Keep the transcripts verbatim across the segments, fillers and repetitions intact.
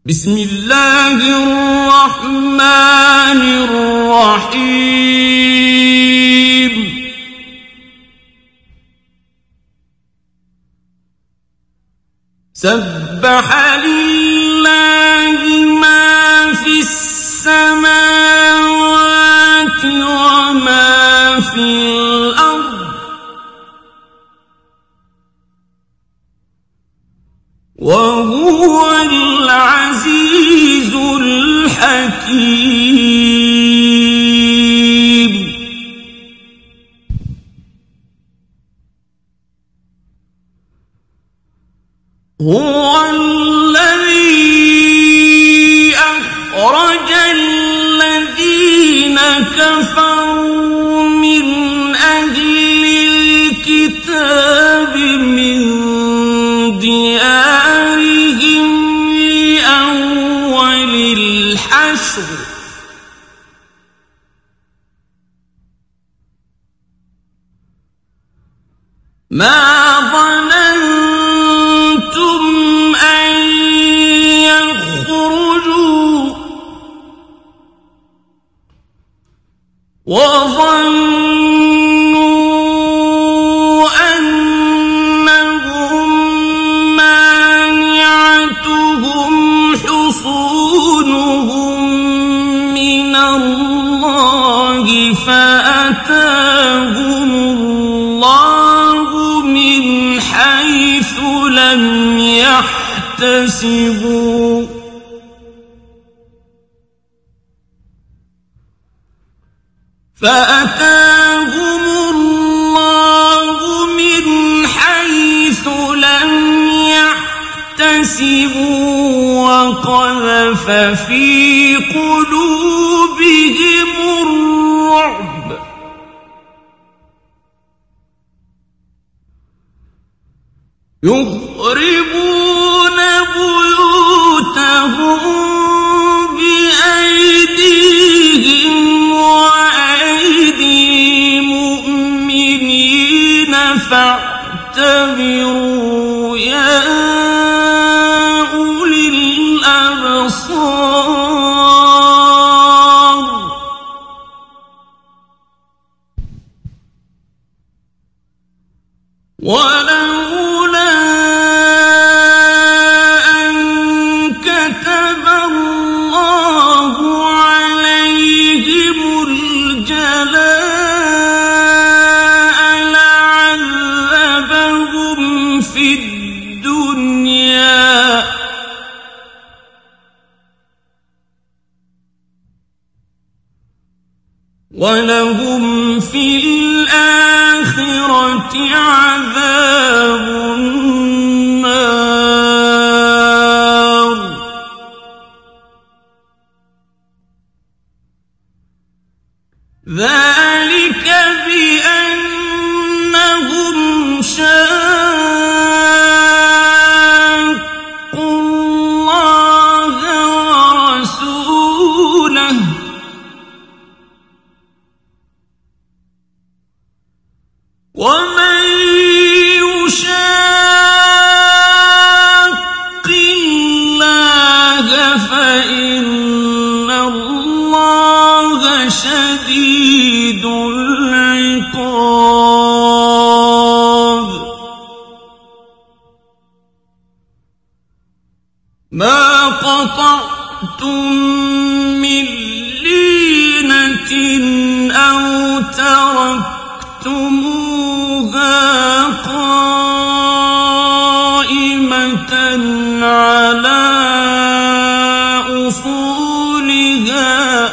بسم الله الرحمن الرحيم سبح لله ما في السماوات وما في الأرض وهو العزيز الحكيم هو الذي أخرج الذين كفروا من أهل الكتاب من ديارهم لأول الحشر ما ظننتم أن يخرجوا وظنوا أنهم مانعتهم حصونهم من الله فأتاهم الله من حيث لم يحتسبوا فأتاهم الله من حيث لم يحتسبوا وقذف في قلوبهم الرعب يخربون بيوتهم بأيديهم وأيدي المؤمنين فاعتبروا يا أولي الأبصار ولولا أن كتب الله عليهم الجلاء لعذبهم في الدنيا ولهم في الآخرة عذاب النار ذلك بأنهم شاقوا الله ورسوله ومن يشاق الله فإن الله شديد العقاب ما قطعتم من لينة أو تركتموها قائمة على أصولها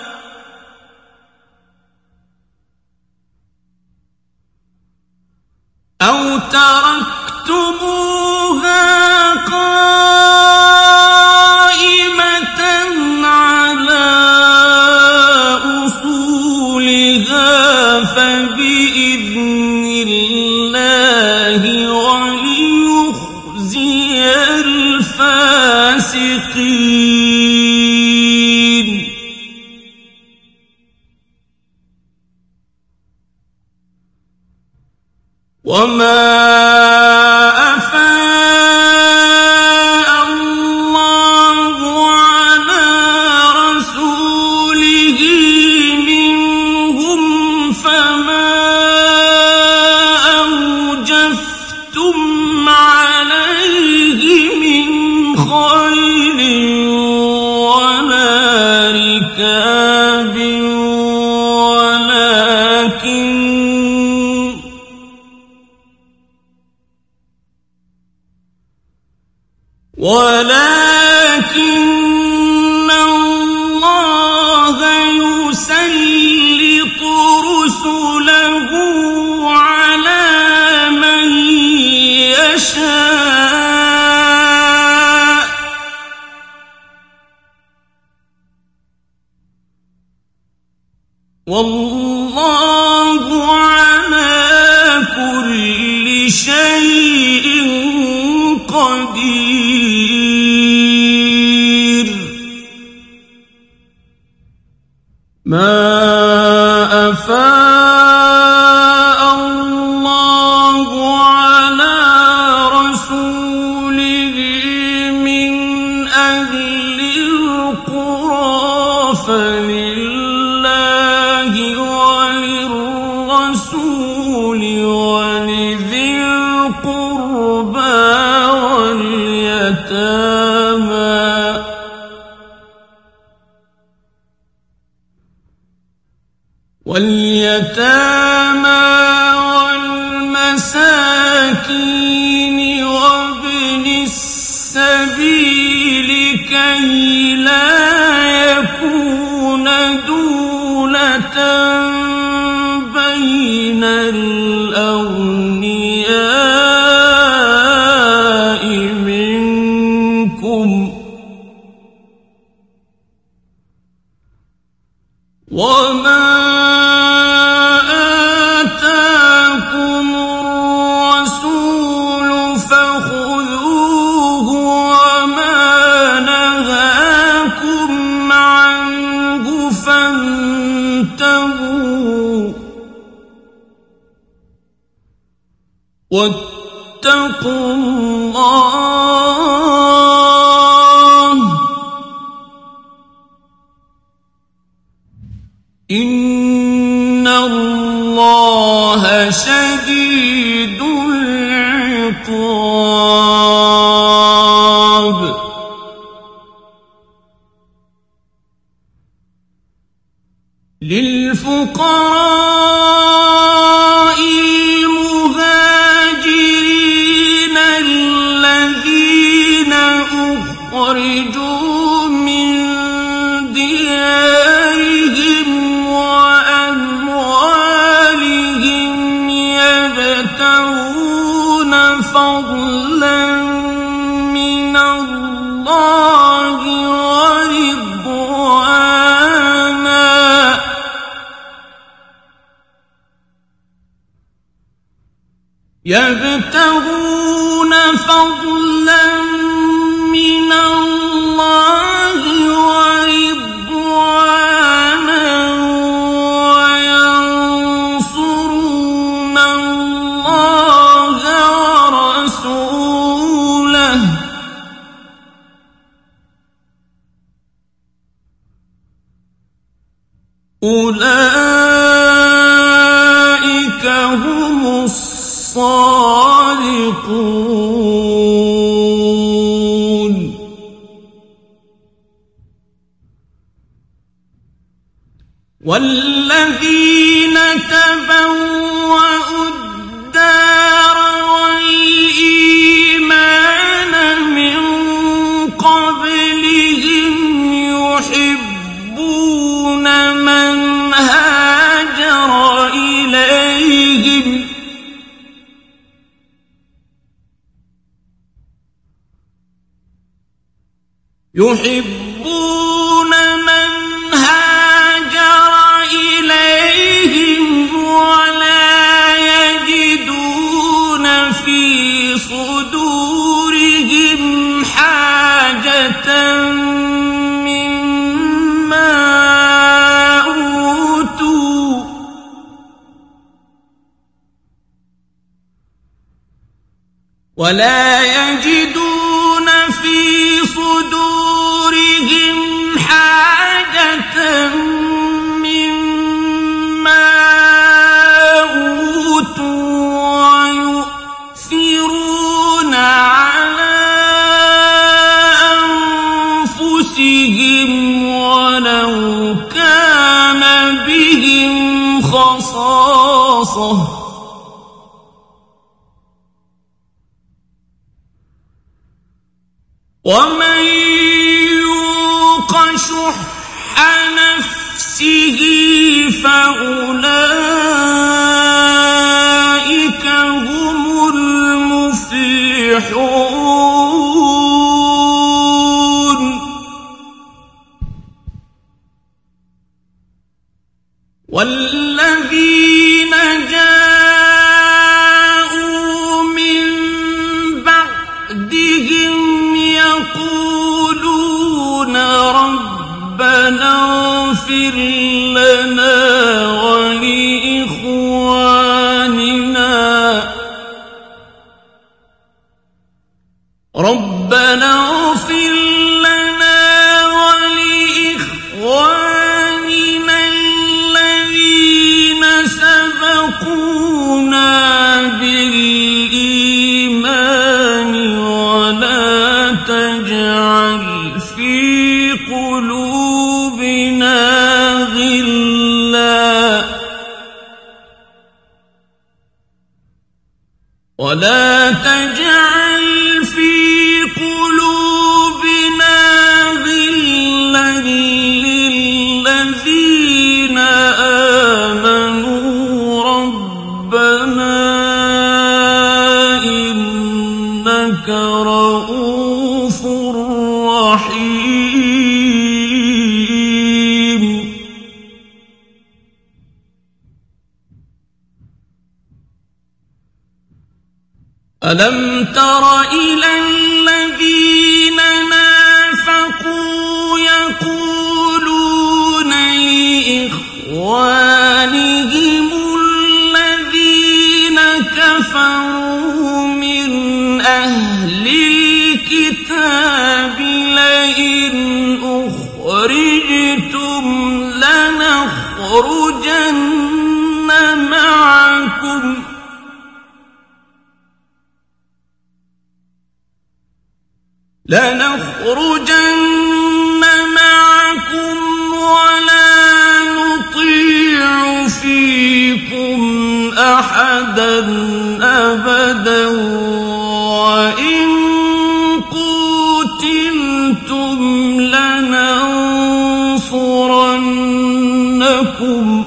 أو تركتموها قائمة على أصولها فبإذن الله وليخزي الفاسقين وما أفاء الله خيل ولا ركاب ولكن ولكن الله يسلط رسله على من يشاء والله على كل شيء قدير. ما أفاء الله على رسوله من أهل القرى فلله وللرسول ولذي القربى واليتامى واليتامى والمساكين وابن السبيل كي لا يكون دولة بين الأغنياء منكم وما آتاكم الرسول فخذوه وما نهاكم عنه فانتهوا واتقوا الله إن الله شديد العقاب. للفقراء المهاجرين الذين أخرجوا من ديارهم وأموالهم يبتغون فضلا من الله ورضوانا يبتغون فضلا من الله ورضوانا وينصرون الله ورسوله أولئك هم الصادقون. والذين تبوأوا الدار والإيمان من قبلهم يحبون من هاجر إليهم يحبون من هاجر إليهم ولا يجدون في صدورهم حاجة مما أوتوا ولا يجدون في صدورهم حاجة مما أوتوا ويؤثرون على والذين جاءوا من بعدهم يقولون ربنا اغفر لنا ولإخواننا ربنا اغفر لنا ولإخواننا الذين سبقونا بالإيمان ولا تجعل في قلوبنا غلا ولا تجعل في قلوبنا غلا للذين آمنوا ربنا إنك رؤوف رحيم. ألم تر إلى الذين نافقوا يقولون لإخوانهم الذين كفروا من أهل الكتاب لئن أخرجتم لنخرجن معكم لنخرجن معكم ولا نطيع فيكم أحدا أبدا وإن قتلتم لننصرنكم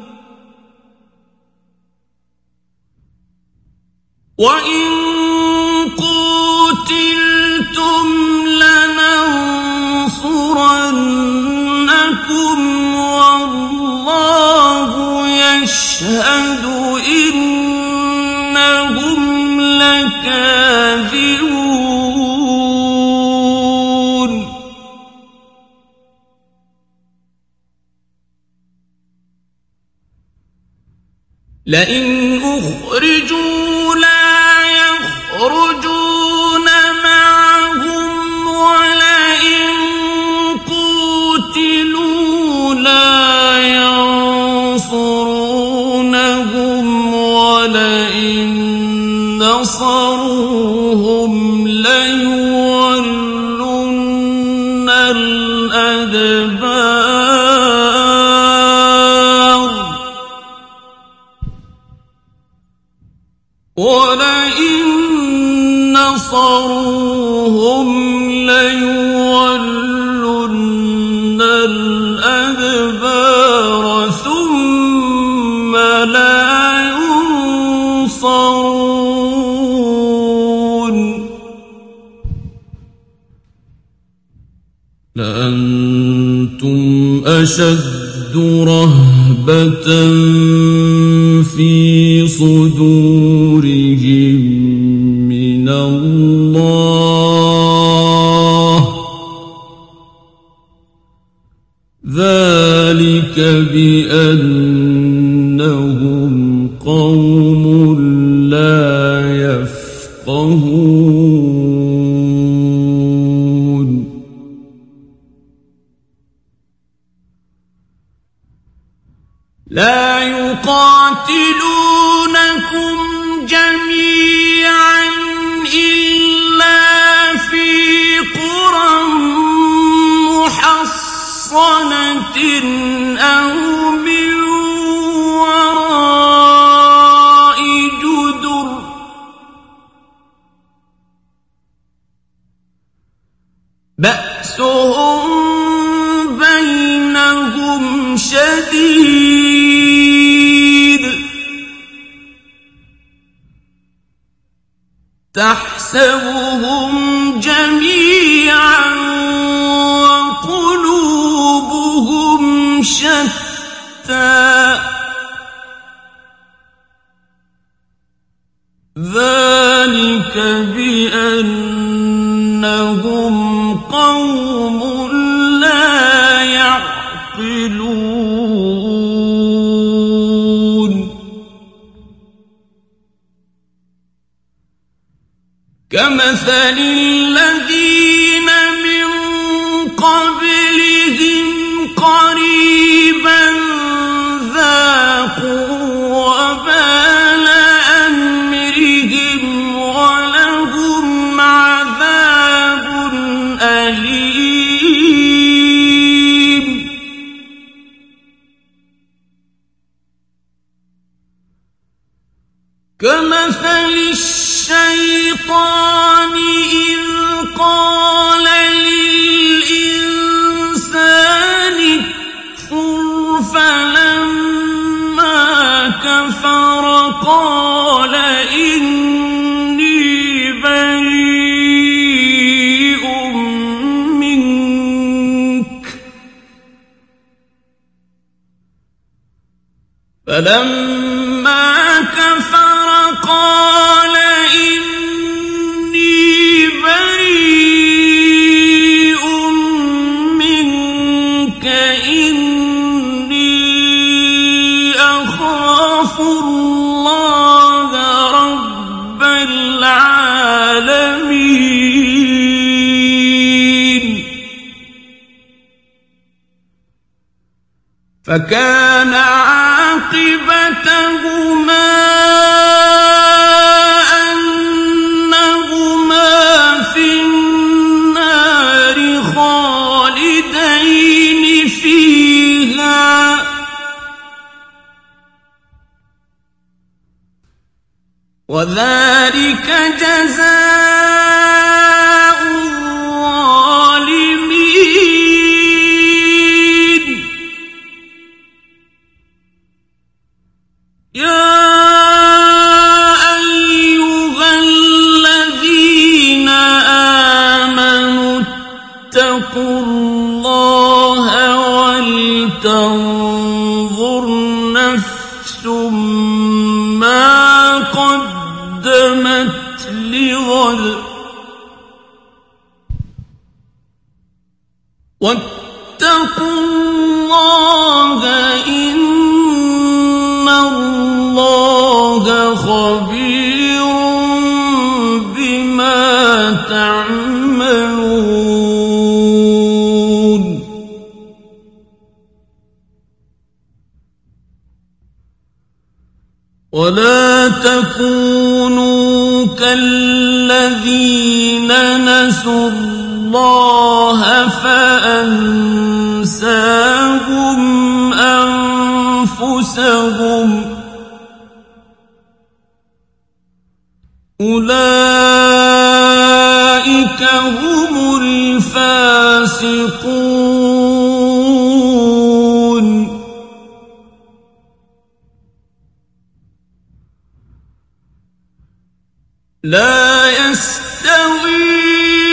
وإن قتلتم لننصرنكم والله يشهد إنهم لكاذبون. لئن أخرجوا لا يخرجون معهم ولئن قتلوا لا ينصرونهم ولئن نصروهم ليولن الأدبار ولئن نصروهم ليولن الأدبار ثم لا ينصرون. لأنتم أشد رهبة في صدورهم من الله ذلك بأنهم قوم لا يفقهون. لا يقاتلونكم جميعا إلا في قرى محصنة أو من وراء جدر بأسهم بينهم شديد تحسبهم جميعا وقلوبهم شتى كمثل الذين من قبلهم قريبا ذاقوا وبال أمرهم ولهم عذاب أليم كمثل الشيطان إذ قال للإنسان اكفر فلما كفر قال إني بريء منك فلما كفر قال إني بريء منك إني أخاف الله رب العالمين فكان عاقبتهما أنهما في النار خالدين فيها وذلك جزاء الظالمين يا أيها الذين آمنوا اتقوا الله ولتنظر نفس ما قدمت لغد واتقوا الله إن الله خبير بما تعملون ولا تكونوا كالذين نسوا الله فأنساهم أنفسهم أولئك هم الفاسقون لا يستوي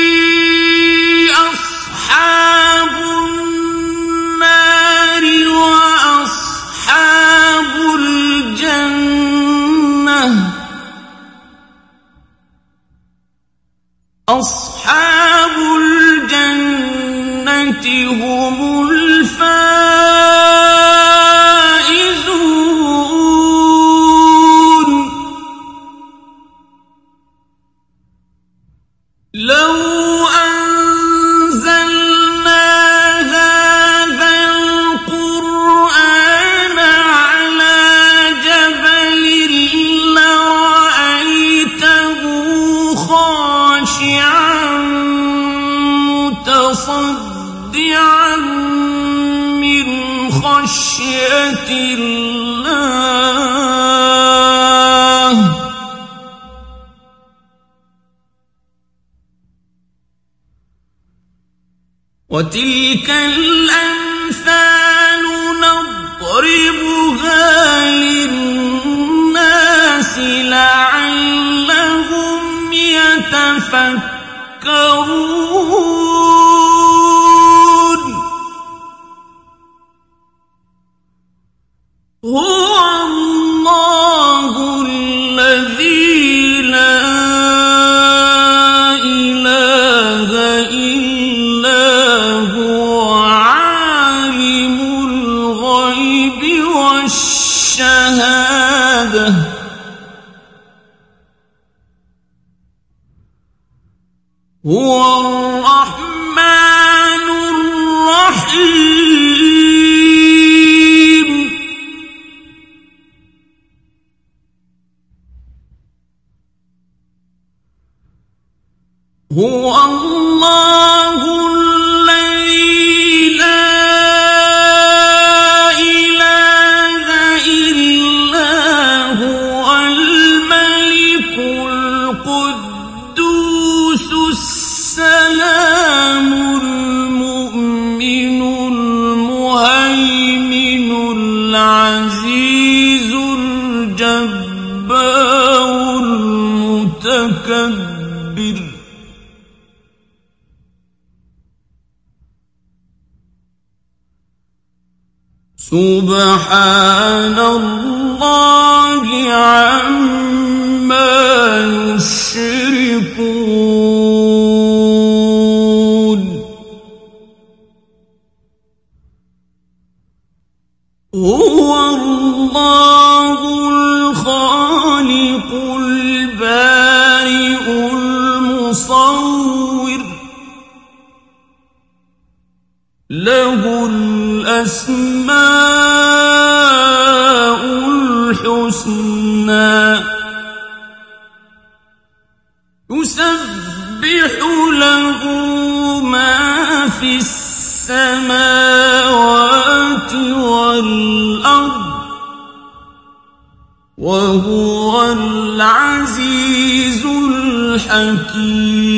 أصحاب النار وأصحاب الجنة أصحاب الجنة هم الفائزون لو أنزلنا هذا القرآن على جبل لرأيته خاشعا متصدعا من خشية الله وتلك الأمثال نضربها للناس لعلهم يتفكرون هو الله الذي لا إله إلا هو عالم الغيب والشهادة هو الرحمن الرحيم هو الله الذي لا إله إلا هو الملك القدوس السلام المؤمن المهيمن العزيز الجبار المتكبر سبحان الله عما يشركون هو الله الخالق البارئ المصور له الأسماء الحسنى يسبح له ما في السماوات والأرض وهو العزيز الحكيم